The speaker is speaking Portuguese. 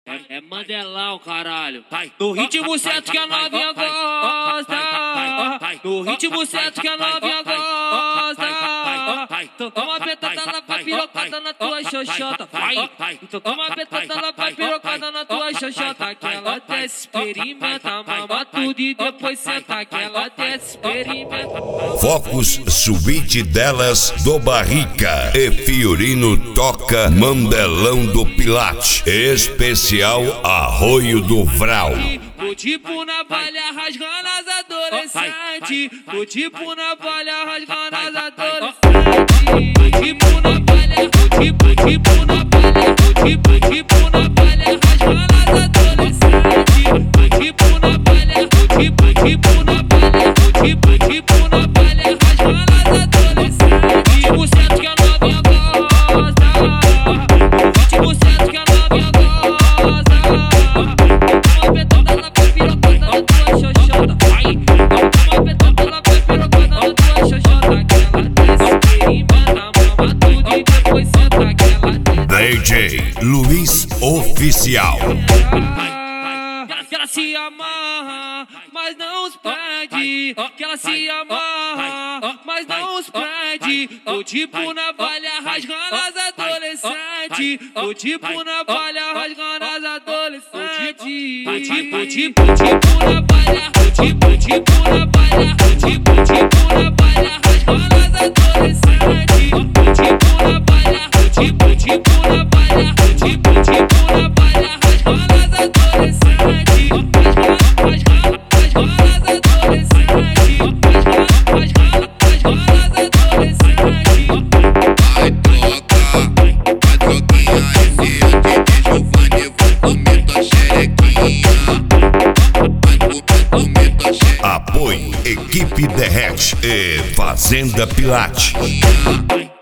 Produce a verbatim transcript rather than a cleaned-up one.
É Mandelão, caralho. No ritmo certo que a novinha gosta. No ritmo certo que a novinha gosta. Então toma petada, ela vai pirocada na tua xoxota. Vai. Então toma petada, ela vai pirocada na tua xoxota. Que ela desce, experimenta, mama tudo e depois senta. Que ela desce, experimenta. Focus Suíte delas do Barrica e Fiorino toca Mandelão do Pilate. Especial Arroio do Vral. O tipo na palha rasgando as adolescentes. O tipo na palha rasgando as adolescentes. O tipo na palha, o tipo, o tipo na palha, o tipo, o tipo na palha rasgando as adolescentes. O tipo na palha, o tipo, o tipo na palha, o tipo, o tipo na palha rasgando as adolescentes. O certo que a novinha gosta. O ritmo certo que a novinha gosta. Uma petada ela vai pirocada na tua xoxota. Vai. Uma petada ela vai pirocada na tua xoxota. Que ela desce, experimenta, mama tudo e depois senta. Que ela desce. D J Luiz Oficial. Que ela se amarra, mas não os prende. Que ela se amarra, mas não os prende. O tipo na palha rasgando as adolescentes. O tipo na palha rasgando as adolescentes. O tipo, o tipo, o tipo na palha. O tipo, o tipo na palha. O tipo, o tipo na palha rasgando as adolescentes. O tipo na palha. O tipo, o tipo na palha. O tipo, o tipo na palha rasgando as adolescentes. Apoio Equipe Derrete e Fazenda Pilate.